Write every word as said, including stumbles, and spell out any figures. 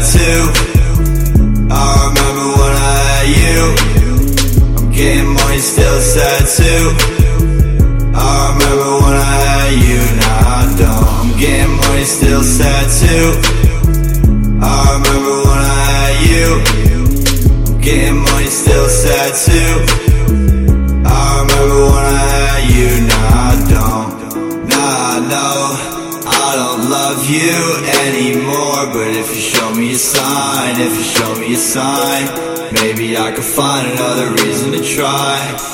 sad too. I remember when I had you. I'm getting money, still sad too. I remember when I had you, now I don't. I'm getting money, still sad too. I remember when I had you. I'm getting money, still sad too. I remember when I had you, now I don't. Now I know I don't love you anymore, but if you show me a sign, if you show me a sign, maybe I could find another reason to try.